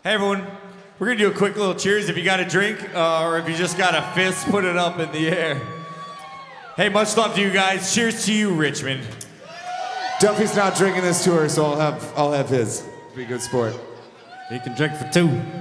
Hey everyone, we're gonna do a quick little cheers. If you got a drink or if you just got a fist, put it up in the air. Hey, much love to you guys. Cheers to you, Richmond. Duffy's not drinking this tour, so I'll have his. Be a good sport. He can drink for two.